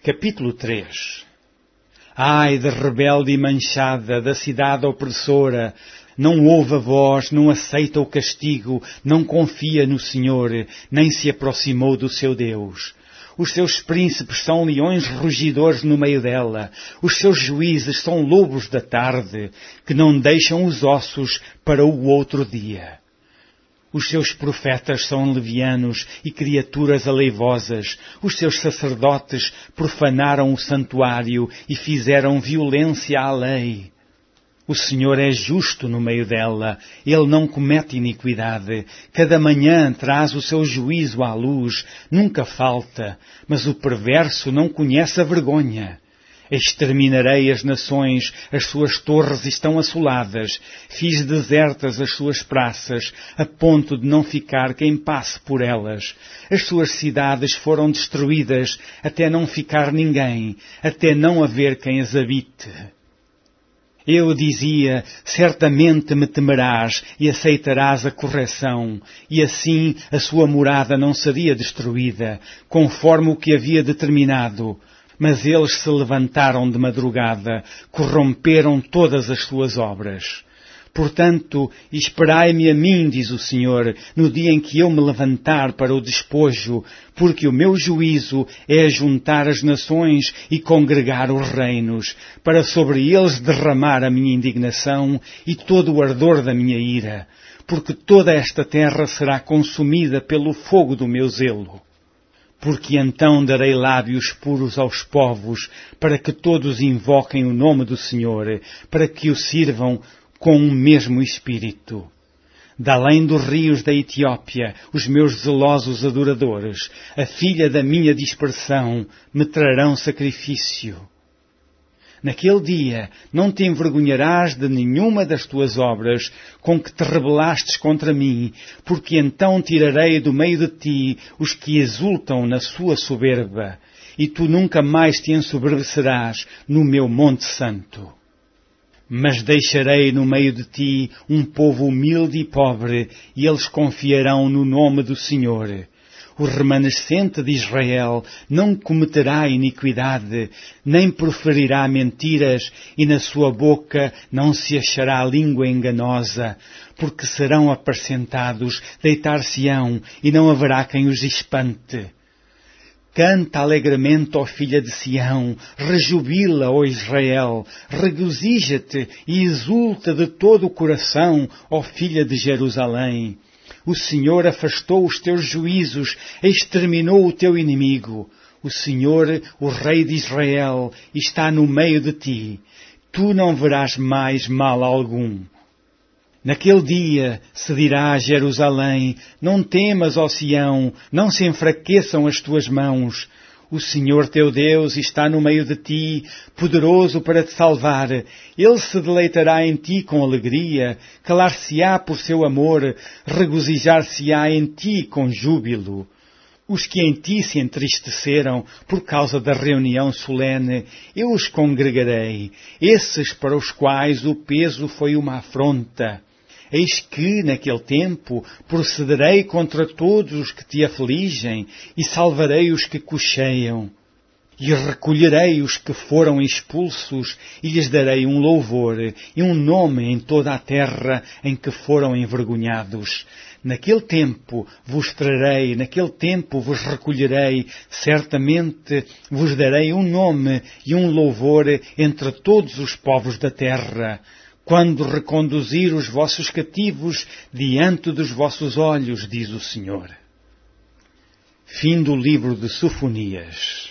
Capítulo 3. Ai de rebelde e manchada, da cidade opressora, não ouve a voz, não aceita o castigo, não confia no Senhor, nem se aproximou do seu Deus. Os seus príncipes são leões rugidores no meio dela, os seus juízes são lobos da tarde, que não deixam os ossos para o outro dia. Os seus profetas são levianos e criaturas aleivosas. Os seus sacerdotes profanaram o santuário e fizeram violência à lei. O Senhor é justo no meio dela. Ele não comete iniquidade. Cada manhã traz o seu juízo à luz. Nunca falta. Mas o perverso não conhece a vergonha. Exterminarei as nações, as suas torres estão assoladas, fiz desertas as suas praças, a ponto de não ficar quem passe por elas. As suas cidades foram destruídas, até não ficar ninguém, até não haver quem as habite. Eu dizia, certamente me temerás e aceitarás a correção, e assim a sua morada não seria destruída, conforme o que havia determinado. Mas eles se levantaram de madrugada, corromperam todas as suas obras. Portanto, esperai-me a mim, diz o Senhor, no dia em que eu me levantar para o despojo, porque o meu juízo é juntar as nações e congregar os reinos, para sobre eles derramar a minha indignação e todo o ardor da minha ira, porque toda esta terra será consumida pelo fogo do meu zelo. Porque então darei lábios puros aos povos, para que todos invoquem o nome do Senhor, para que o sirvam com um mesmo espírito. Da além dos rios da Etiópia, os meus zelosos adoradores, a filha da minha dispersão, me trarão sacrifício. Naquele dia não te envergonharás de nenhuma das tuas obras com que te rebelastes contra mim, porque então tirarei do meio de ti os que exultam na sua soberba, e tu nunca mais te ensoberbecerás no meu monte santo. Mas deixarei no meio de ti um povo humilde e pobre, e eles confiarão no nome do Senhor. O remanescente de Israel não cometerá iniquidade, nem proferirá mentiras, e na sua boca não se achará língua enganosa, porque serão apacentados, deitar-se-ão, e não haverá quem os espante. Canta alegremente, ó filha de Sião, rejubila, ó Israel, regozija-te e exulta de todo o coração, ó filha de Jerusalém. O Senhor afastou os teus juízos, exterminou o teu inimigo. O Senhor, o Rei de Israel, está no meio de ti. Tu não verás mais mal algum. Naquele dia se dirá a Jerusalém, não temas, ó Sião, não se enfraqueçam as tuas mãos. O Senhor teu Deus está no meio de ti, poderoso para te salvar. Ele se deleitará em ti com alegria, calar-se-á por seu amor, regozijar-se-á em ti com júbilo. Os que em ti se entristeceram por causa da reunião solene, eu os congregarei, esses para os quais o peso foi uma afronta. Eis que, naquele tempo, procederei contra todos os que te afligem e salvarei os que cocheiam. E recolherei os que foram expulsos e lhes darei um louvor e um nome em toda a terra em que foram envergonhados. Naquele tempo vos trarei, naquele tempo vos recolherei, certamente vos darei um nome e um louvor entre todos os povos da terra. Quando reconduzir os vossos cativos diante dos vossos olhos, diz o Senhor. Fim do livro de Sofonias.